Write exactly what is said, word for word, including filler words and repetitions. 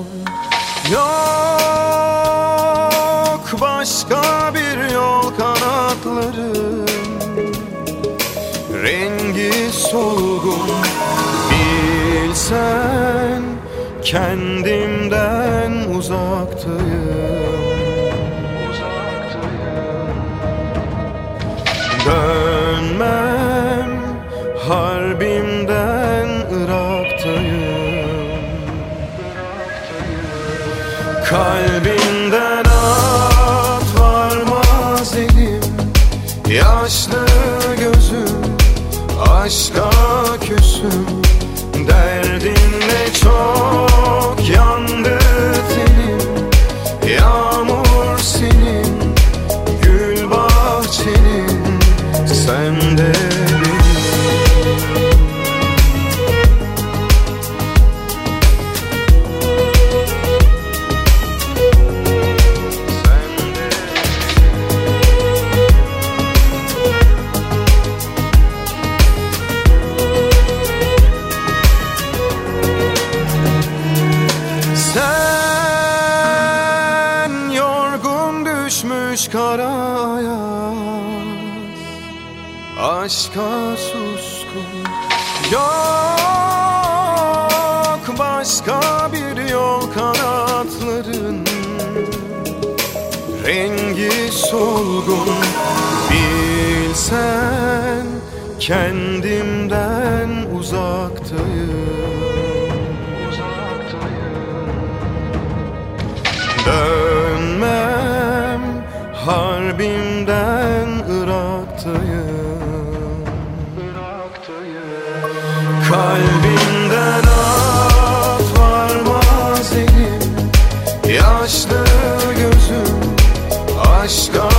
suskum. Yok başka bir yol, kanatların rengi solgun. Bilsen kendimden uzaktayım. Dönmem harbimden, Irak'tayım. Kalbimden at varmaz elim, yaşlı gözüm aşka küsüm. Derdinle çok yandı tenim, yağmur senin, gül bahçenin, sen de benim. Sen yorgun düşmüş kara ayaz, aşka suskun. Yok başka bir yol, kanatların rengi solgun. Bilsen kendimden uzaktayım. Dönmem harbimden, Irak'tayım. Kalbimden at varmaz elim, yaşlı gözüm aşka